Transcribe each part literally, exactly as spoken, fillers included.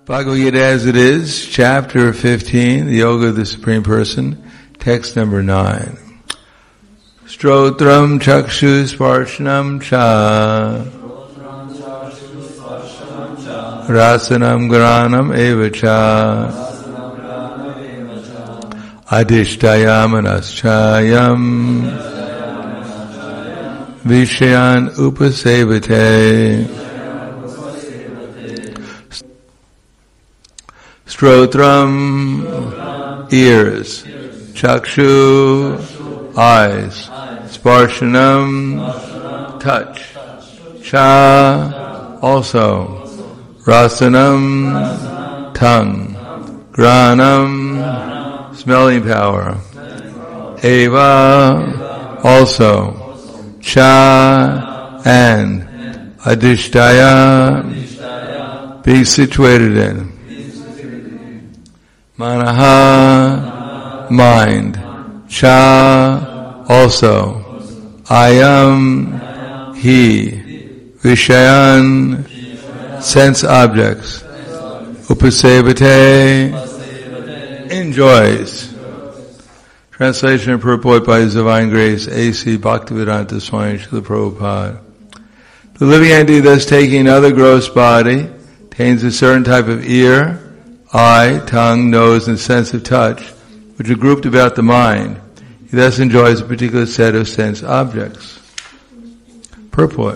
Bhagavad Gita as it is, chapter fifteen, the Yoga of the Supreme Person, text number nine. Strotram chakshu sparshanam cha rasanam granam eva cha adhishtayam anaschayam vishayan upasevate. Strotram, ears. Chakshu, eyes. Sparshanam, touch. Cha, also. Rasanam, tongue. Granam, smelling power. Eva, also. Cha, and. Adhishtaya, be situated in. Manaha, mind. Cha, also. Ayam, he. Vishayan, sense objects. Upasevate, enjoys. Translation and purport by His Divine Grace, A C Bhaktivedanta Swami Srila Prabhupada. The living entity thus taking another gross body, attains a certain type of ear, eye, tongue, nose, and sense of touch, which are grouped about the mind. He thus enjoys a particular set of sense objects. Purport.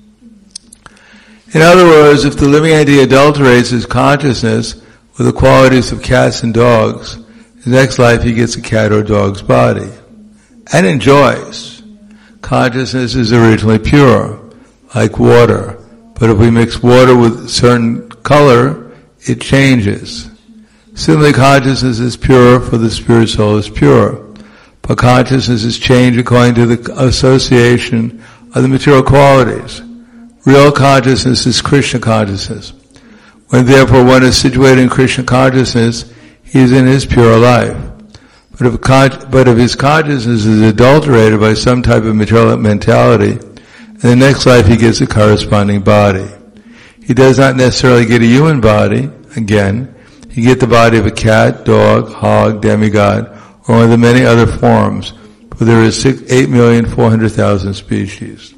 In other words, if the living entity adulterates his consciousness with the qualities of cats and dogs, in his next life he gets a cat or dog's body. And enjoys. Consciousness is originally pure, like water. But if we mix water with a certain color, it changes. Similarly, consciousness is pure, for the spirit soul is pure. But consciousness is changed according to the association of the material qualities. Real consciousness is Krishna consciousness. When therefore one is situated in Krishna consciousness, he is in his pure life. But if, con- but if his consciousness is adulterated by some type of material mentality, in the next life he gets a corresponding body. He does not necessarily get a human body, again, he gets the body of a cat, dog, hog, demigod, or one of the many other forms, for there is six, eight million four hundred thousand species.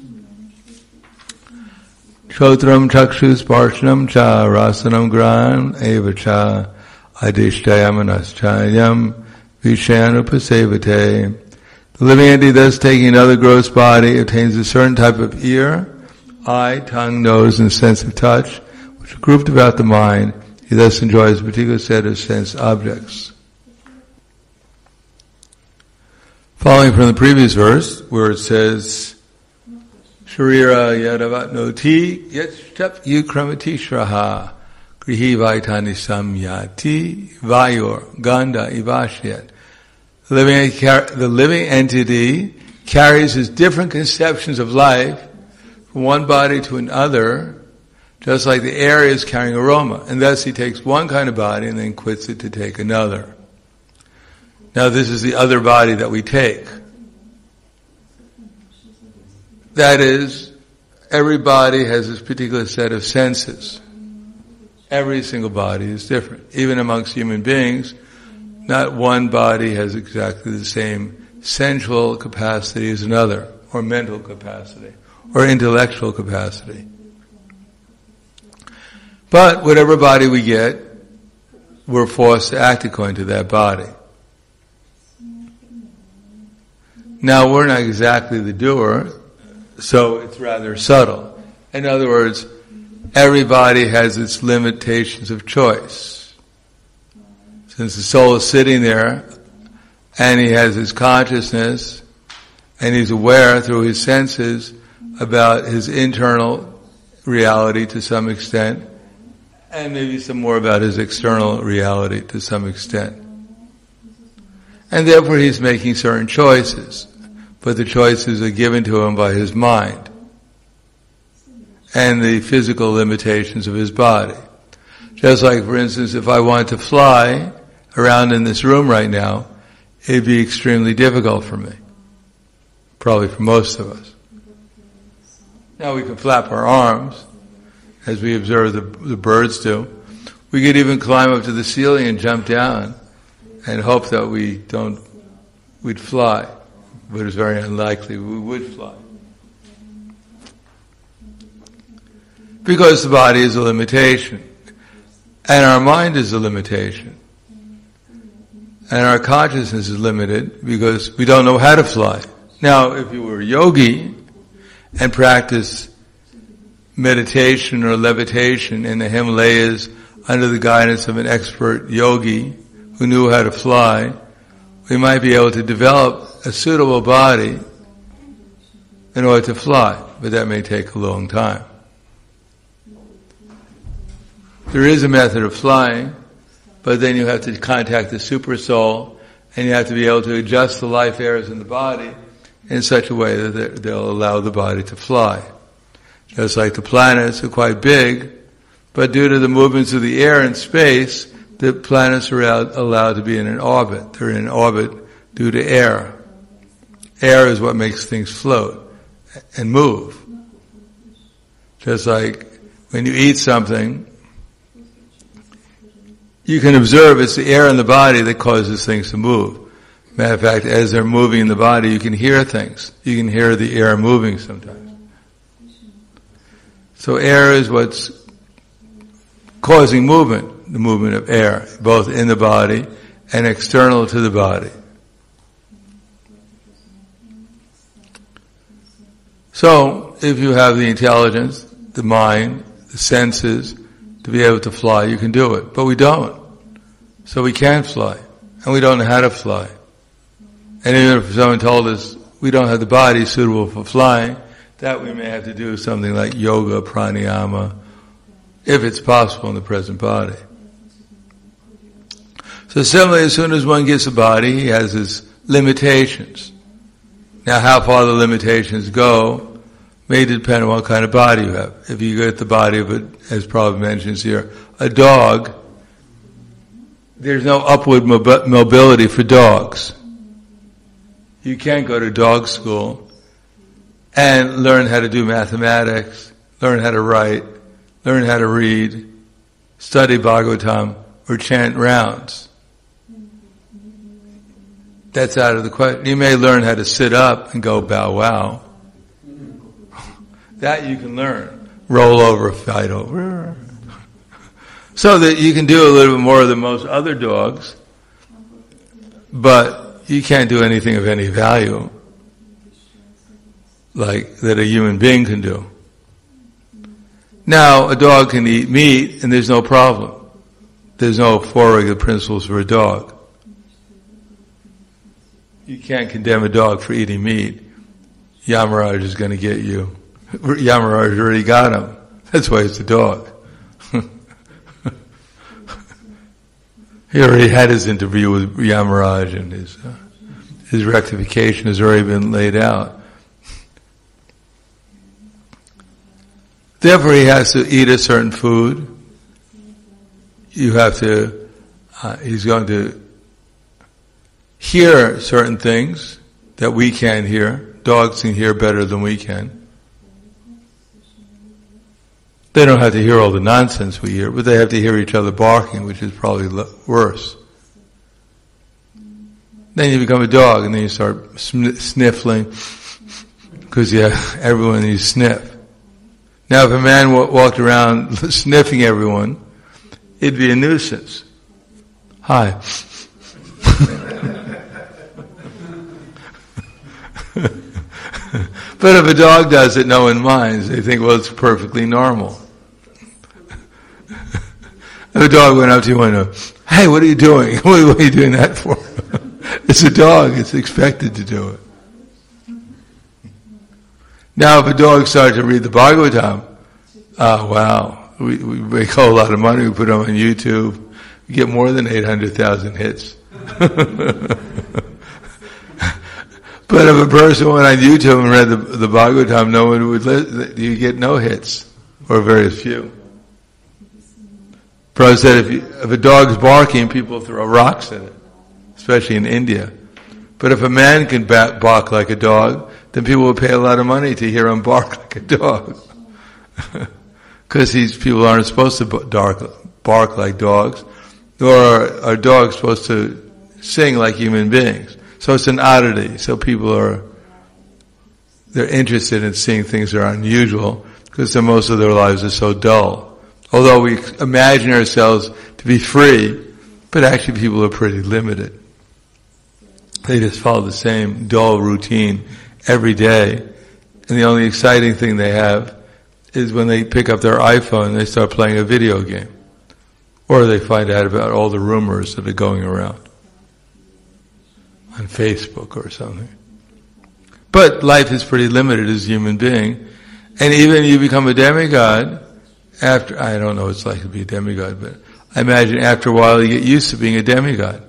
Chotram chakshu sparshanam cha rasanam gran eva cha adhishtayam anaschayam vishayan upasevate. The living entity thus taking another gross body attains a certain type of ear, eye, tongue, nose, and sense of touch, which are grouped about the mind. He thus enjoys a particular set of sense objects. Following from the previous verse, where it says, Sharira yadavatnoti yetshap yukramati shraha grihi vaitani samyati vayor ganda ivashyat. The living, the living entity carries his different conceptions of life from one body to another, just like the air is carrying aroma. And thus he takes one kind of body and then quits it to take another. Now this is the other body that we take. That is, every body has this particular set of senses. Every single body is different. Even amongst human beings, not one body has exactly the same sensual capacity as another, or mental capacity, or intellectual capacity. But whatever body we get, we're forced to act according to that body. Now, we're not exactly the doer, so it's rather subtle. In other words, every body has its limitations of choice. Since the soul is sitting there, and he has his consciousness, and he's aware through his senses about his internal reality to some extent, and maybe some more about his external reality to some extent. And therefore he's making certain choices, but the choices are given to him by his mind and the physical limitations of his body. Just like, for instance, if I want to fly around in this room right now, it'd be extremely difficult for me. Probably for most of us. Now we can flap our arms, as we observe the, the birds do, We could even climb up to the ceiling and jump down and hope that we don't, we'd fly. But it's very unlikely we would fly. Because the body is a limitation. And our mind is a limitation. And our consciousness is limited because we don't know how to fly. Now, if you were a yogi and practiced meditation or levitation in the Himalayas under the guidance of an expert yogi who knew how to fly, we might be able to develop a suitable body in order to fly, but that may take a long time. There is a method of flying, but then you have to contact the super soul, and you have to be able to adjust the life airs in the body in such a way that they'll allow the body to fly. Just like the planets are quite big, but due to the movements of the air in space, the planets are allowed to be in an orbit. They're in orbit due to air. Air is what makes things float and move. Just like when you eat something, you can observe it's the air in the body that causes things to move. Matter of fact, as they're moving in the body, you can hear things. You can hear the air moving sometimes. So air is what's causing movement, the movement of air, both in the body and external to the body. So, if you have the intelligence, the mind, the senses, to be able to fly, you can do it. But we don't. So we can't fly. And we don't know how to fly. And even if someone told us we don't have the body suitable for flying, that we may have to do something like yoga, pranayama, if it's possible in the present body. So similarly, as soon as one gets a body, he has his limitations. Now how far the limitations go may depend on what kind of body you have. If you get the body of a, as Prabhupada mentions here, a dog, there's no upward mob- mobility for dogs. You can't go to dog school and learn how to do mathematics, learn how to write, learn how to read, study Bhagavatam, or chant rounds. That's out of the question. You may learn how to sit up and go bow wow. That you can learn. Roll over, fight over. So that you can do a little bit more than most other dogs, but you can't do anything of any value like that a human being can do. Now, a dog can eat meat and there's no problem. There's no four regular principles for a dog. You can't condemn a dog for eating meat. Yamaraj is going to get you. Yamaraj already got him. That's why it's a dog. He already had his interview with Yamaraj, and his uh, his rectification has already been laid out. Therefore, he has to eat a certain food. You have to. Uh, he's going to hear certain things that we can't hear. Dogs can hear better than we can. They don't have to hear all the nonsense we hear, but they have to hear each other barking, which is probably worse. Then you become a dog, and then you start sn- sniffling, because yeah, everyone you sniff. Now, if a man w- walked around sniffing everyone, it'd be a nuisance. Hi. But if a dog does it, no one minds. They think, well, it's perfectly normal. If a dog went up to you and went, hey, what are you doing? What are you doing that for? It's a dog. It's expected to do it. Now, if a dog started to read the Bhagavatam, oh, wow. We, we make a whole lot of money. We put them on YouTube. We get more than eight hundred thousand hits. But if a person went on YouTube and read the, the Bhagavatam, no one would listen. You get no hits, or very few. Prabhupada said if, you, if a dog's barking, people throw rocks at it, especially in India. But if a man can bark like a dog, then people will pay a lot of money to hear him bark like a dog. Because these people aren't supposed to bark, bark like dogs, nor are, are dogs supposed to sing like human beings. So it's an oddity. So people are, they're interested in seeing things that are unusual because most of their lives are so dull. Although we imagine ourselves to be free, but actually people are pretty limited. They just follow the same dull routine every day. And the only exciting thing they have is when they pick up their iPhone and they start playing a video game. Or they find out about all the rumors that are going around on Facebook or something. But life is pretty limited as a human being. And even you become a demigod, after, I don't know what it's like to be a demigod, but I imagine after a while you get used to being a demigod.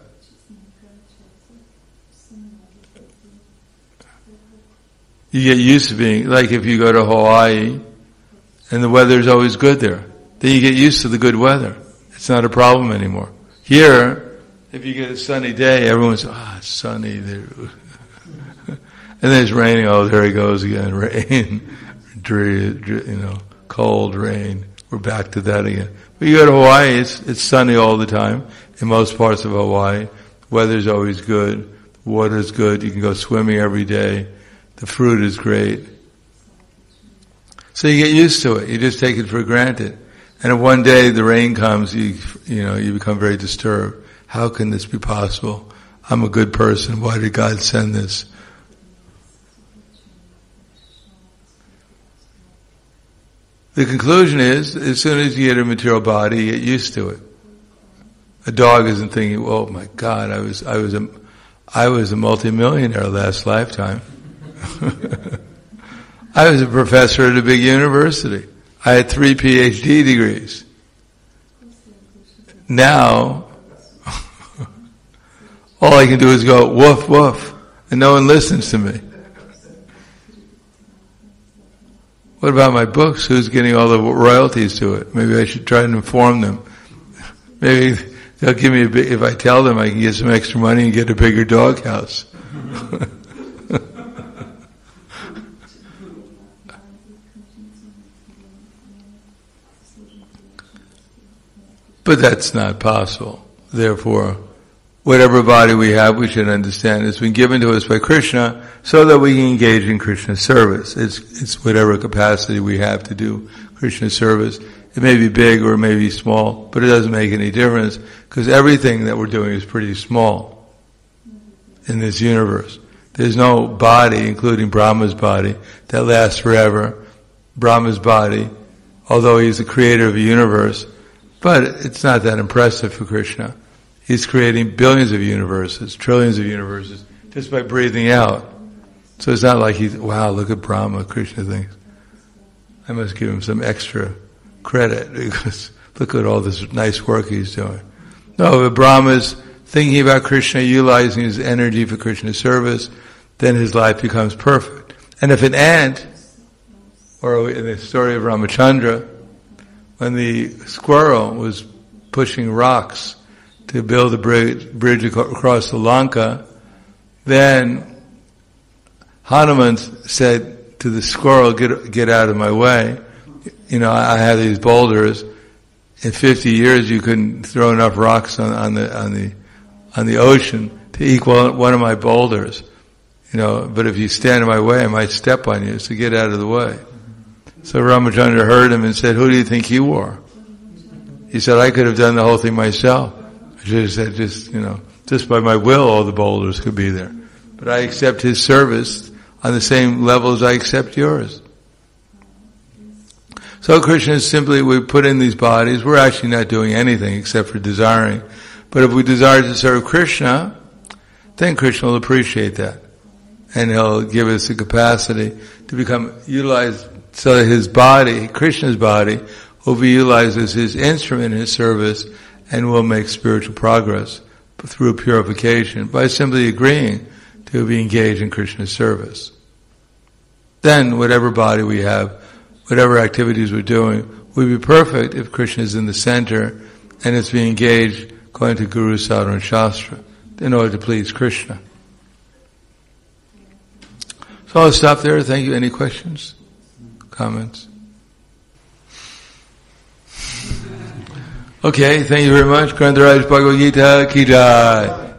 You get used to being, like if you go to Hawaii and the weather's always good there, then you get used to the good weather. It's not a problem anymore. Here, if you get a sunny day, everyone's, ah, oh, it's sunny. and then it's raining, oh, there he goes again, rain, you know, cold rain. We're back to that again. But you go to Hawaii, it's, it's sunny all the time. In most parts of Hawaii, weather's always good, water's good, you can go swimming every day. The fruit is great. So you get used to it. You just take it for granted. And if one day the rain comes, you, you know, you become very disturbed. How can this be possible? I'm a good person. Why did God send this? The conclusion is, as soon as you get a material body, you get used to it. A dog isn't thinking, oh my God, I was, I was a, I was a multimillionaire last lifetime. I was a professor at a big university. I had three P H D degrees. Now, all I can do is go woof woof, and no one listens to me. What about my books? Who's getting all the royalties to it? Maybe I should try and inform them. Maybe they'll give me a big, if I tell them I can get some extra money and get a bigger doghouse. But that's not possible. Therefore, whatever body we have, we should understand it's been given to us by Krishna so that we can engage in Krishna service. It's, it's whatever capacity we have to do Krishna service. It may be big or it may be small, but it doesn't make any difference because everything that we're doing is pretty small in this universe. There's no body, including Brahma's body, that lasts forever. Brahma's body, although he's the creator of the universe, but it's not that impressive for Krishna. He's creating billions of universes, trillions of universes, just by breathing out. So it's not like he's, wow, look at Brahma, Krishna thinks. I must give him some extra credit because look at all this nice work he's doing. No, if Brahma's thinking about Krishna, utilizing his energy for Krishna service, then his life becomes perfect. And if an ant, or in the story of Ramachandra, when the squirrel was pushing rocks to build a bridge, bridge across the Lanka, then Hanuman said to the squirrel, get, get out of my way. You know, I have these boulders. In fifty years you couldn't throw enough rocks on, on the, on the, on the ocean to equal one of my boulders. You know, but if you stand in my way, I might step on you, so get out of the way. So Ramachandra heard him and said, who do you think you are? He said, I could have done the whole thing myself. I should have said, just, you know, just by my will all the boulders could be there. But I accept his service on the same level as I accept yours. So Krishna is simply, we put in these bodies, we're actually not doing anything except for desiring. But if we desire to serve Krishna, then Krishna will appreciate that. And he'll give us the capacity to become utilized so that his body, Krishna's body, will be utilized as his instrument in his service and will make spiritual progress through purification by simply agreeing to be engaged in Krishna's service. Then whatever body we have, whatever activities we're doing, will be perfect if Krishna is in the center and it's being engaged according to Guru, Sadhana, and Shastra in order to please Krishna. So I'll stop there. Thank you. Any questions? Comments? Okay, thank you very much. Grantaraj Bhagavad Gita Ki Jai.